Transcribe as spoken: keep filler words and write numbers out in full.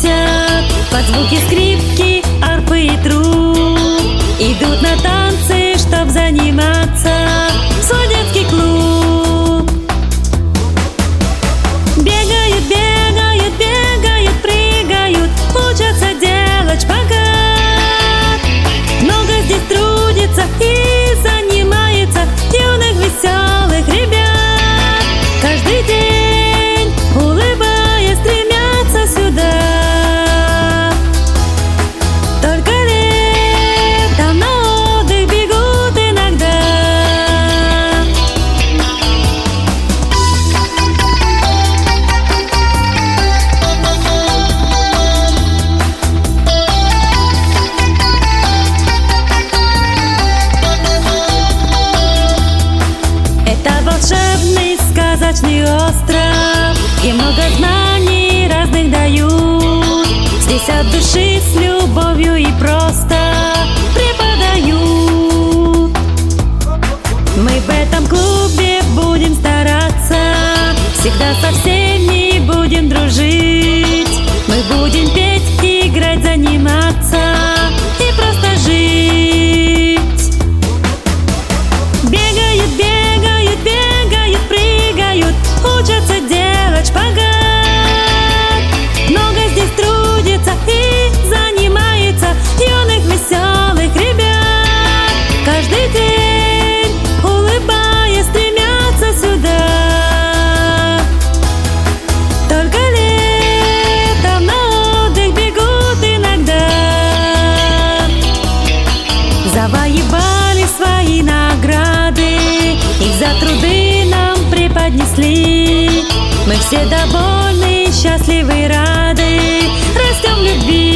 носят под звуки скрипки, арфы и труб. Идут на танцы, чтоб заниматься в свой детский клуб. Бегают, бегают, бегают, прыгают, учатся делать шпагат. Много здесь трудится и занимается юных веселых ребят. Каждый день, улыбаясь, стремятся сюда. Только летом на отдых бегут иногда. Это волшебный сказочный остров, и много знаний разных дают. Здесь от души с любовью и просто преподают. Мы в этом клубе будем стараться, всегда со всеми будем дружить. Мы будем петь, играть, заниматься и просто жить. Бегают, бегают, бегают, прыгают, учатся делать шпагат. Много здесь трудится и занимается юных веселых ребят. Каждый день, улыбаясь, стремятся сюда. Только летом на отдых бегут иногда. Завоевали свои награды, их за труды нам преподнесли. Мы все довольны, счастливы, рады, растем в любви.